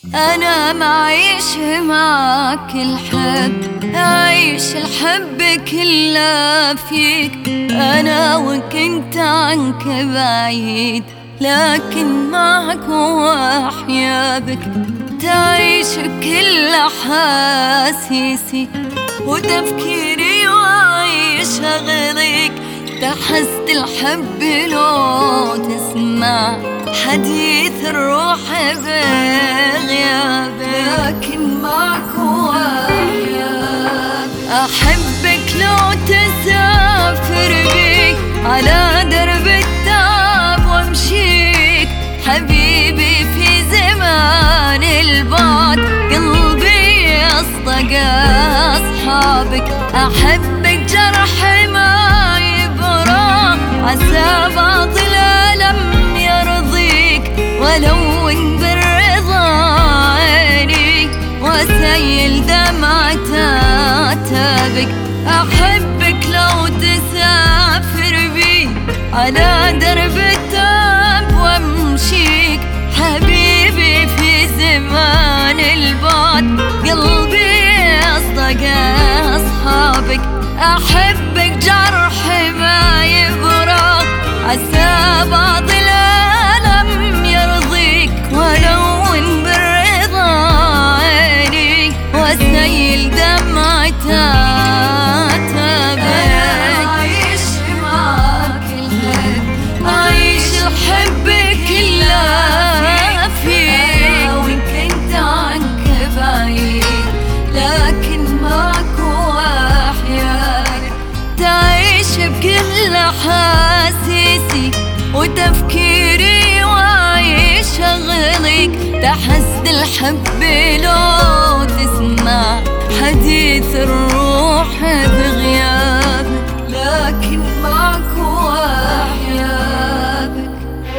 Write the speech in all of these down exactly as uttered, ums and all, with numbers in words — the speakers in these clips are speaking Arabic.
أنا معيش معاك الحب، أعيش الحب كله فيك. أنا وكنت عنك بعيد، لكن معك وأحيا بك. تعيش كل أحاسيسي وتفكيري، وأعيش أغليك تحت الحب لو تسمع حديث الروح بغيابك. لكن معك وأحياك، أحبك لو تسافر بيك على درب التعب وامشيك. حبيبي في زمان البعد قلبي أصدق أصحابك. أحبك جرح ما يبرى، عسى بعض الألم يرضيك. ولو إن بالرضا عيني وسيل دمعة عتابك. أحبك لو تسافر بي على درب التعب وامشيك. حبيبي في زمان البعد قلبي أصدق أصحابك. أحبك جرح ما يبرى، عسى بعض الألم يرضيك. ولو إن بالرضا عيني وسيل دمعة عتابك. أعيش معاك الحب، أعيش الحب كله فيك. وإن كنت عنك بعيد، لكن معك وأحياك. تعيش بكل أحاسيسي وتفكيري، وأعيش أغليك تحت الحب لو تسمع حديث الروح بغيابك. لكن معك وأحياك.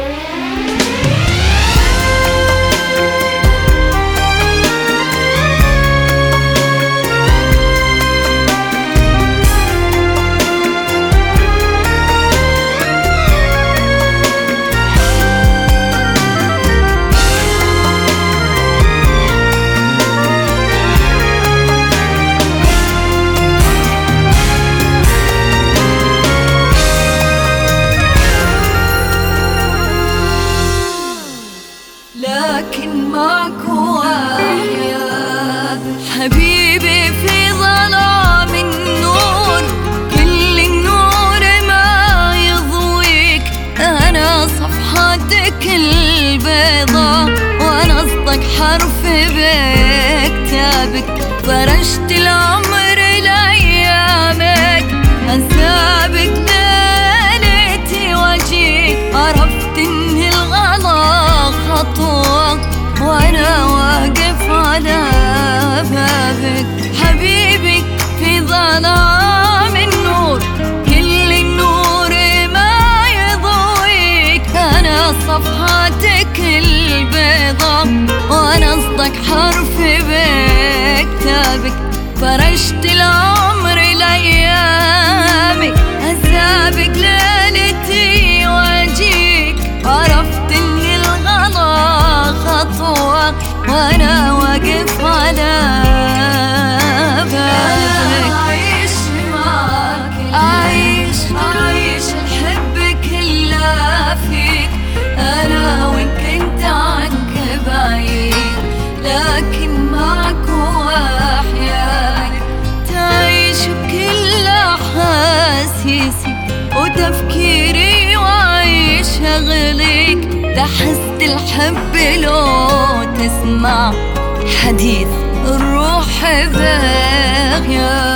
لكن معك وأحياك. حبيبي في ظلام النور كل النور ما يضويك. أنا صفحتك البيضاء ونصدق حرف بكتابك. فرشت العمر لأيامك، أنسابك ليلتي وجيك. عرفت إن الغلا خطوة وأنا واقف على بابك. حبيبي في ظلام النور كل النور ما يضويك. أنا صفحتك البيضاء وأنا أصدق حرف بكتابك. فرشت العمر لأيامك، أسابق ليلتي وأجيك. عرفت إن الغلا خطوة وأنا واقف على بابك. أعيش معاك، أعيش أعيش الحب كله فيك. أنا وإن كنت عنك بعيد، لكن معك وأحياك. تعيش بكل أحاسيسي وتفكيري، وأعيش أغليك تحت الحب لو تسمع حديث الروح بغيابك.